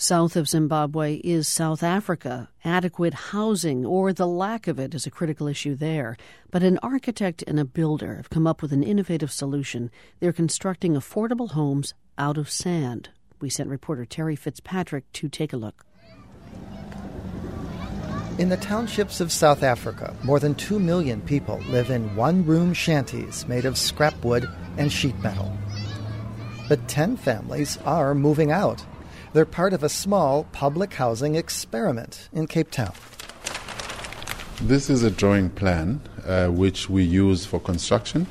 South of Zimbabwe is South Africa. Adequate housing, or the lack of it, is a critical issue there. But an architect and a builder have come up with an innovative solution. They're constructing affordable homes out of sand. We sent reporter Terry Fitzpatrick to take a look. In the townships of South Africa, more than 2 million people live in one-room shanties made of scrap wood and sheet metal. But 10 families are moving out. They're part of a small public housing experiment in Cape Town. This is a drawing plan which we use for construction.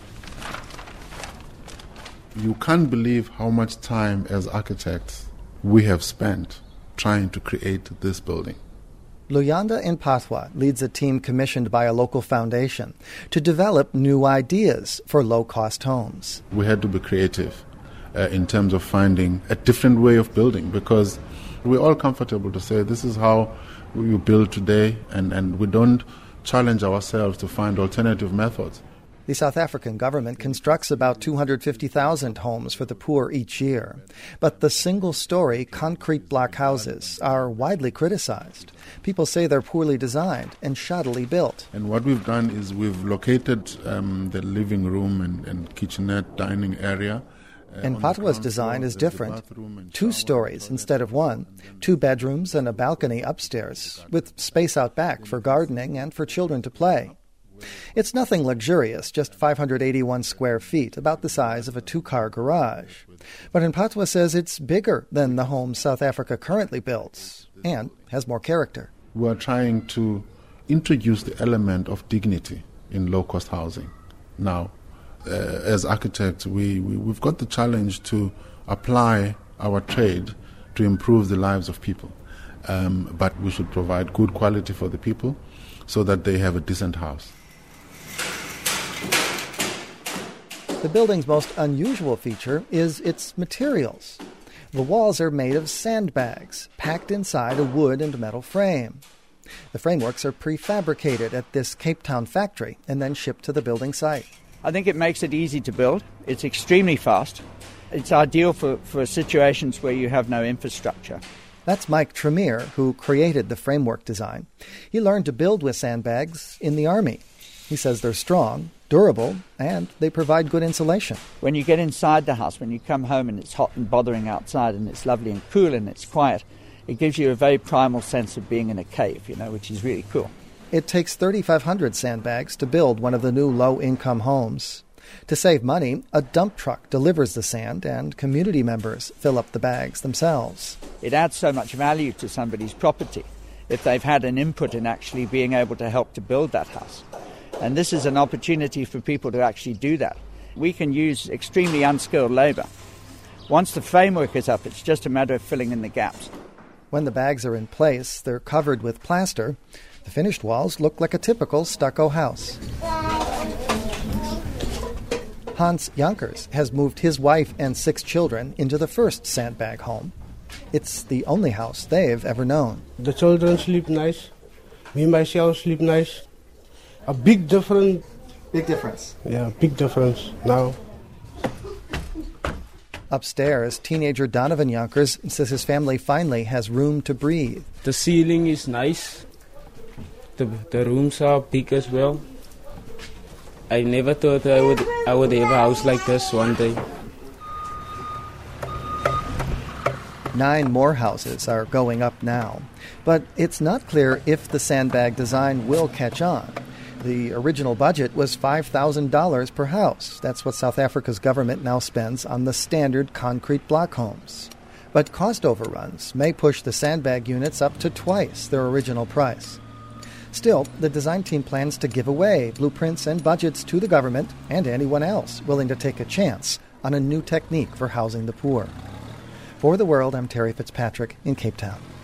You can't believe how much time as architects we have spent trying to create this building. Luyanda Mphathwa leads a team commissioned by a local foundation to develop new ideas for low-cost homes. We had to be creative in terms of finding a different way of building, because we're all comfortable to say this is how we build today, and we don't challenge ourselves to find alternative methods. The South African government constructs about 250,000 homes for the poor each year. But the single-story concrete block houses are widely criticized. People say they're poorly designed and shoddily built. And what we've done is we've located the living room and kitchenette dining area. And Mphathwa's design is different. 2 stories instead of 1, 2 bedrooms and a balcony upstairs, with space out back for gardening and for children to play. It's nothing luxurious, just 581 square feet, about the size of a 2-car garage. But Mphathwa says it's bigger than the homes South Africa currently builds and has more character. We're trying to introduce the element of dignity in low-cost housing. Now, as architects, we've got the challenge to apply our trade to improve the lives of people. But we should provide good quality for the people so that they have a decent house. The building's most unusual feature is its materials. The walls are made of sandbags, packed inside a wood and metal frame. The frameworks are prefabricated at this Cape Town factory and then shipped to the building site. I think it makes it easy to build. It's extremely fast. It's ideal for situations where you have no infrastructure. That's Mike Tremere, who created the framework design. He learned to build with sandbags in the Army. He says they're strong, durable, and they provide good insulation. When you get inside the house, when you come home and it's hot and bothering outside and it's lovely and cool and it's quiet, it gives you a very primal sense of being in a cave, which is really cool. It takes 3,500 sandbags to build one of the new low-income homes. To save money, a dump truck delivers the sand and community members fill up the bags themselves. It adds so much value to somebody's property if they've had an input in actually being able to help to build that house. And this is an opportunity for people to actually do that. We can use extremely unskilled labor. Once the framework is up, it's just a matter of filling in the gaps. When the bags are in place, they're covered with plaster. The finished walls look like a typical stucco house. Hans Jankers has moved his wife and 6 children into the first sandbag home. It's the only house they've ever known. The children sleep nice. Me, myself, sleep nice. A big difference. Big difference? Yeah, big difference now. Upstairs, teenager Donovan Jankers says his family finally has room to breathe. The ceiling is nice. The rooms are big as well. I never thought I would have a house like this one day. 9 more houses are going up now. But it's not clear if the sandbag design will catch on. The original budget was $5,000 per house. That's what South Africa's government now spends on the standard concrete block homes. But cost overruns may push the sandbag units up to twice their original price. Still, the design team plans to give away blueprints and budgets to the government and anyone else willing to take a chance on a new technique for housing the poor. For The World, I'm Terry Fitzpatrick in Cape Town.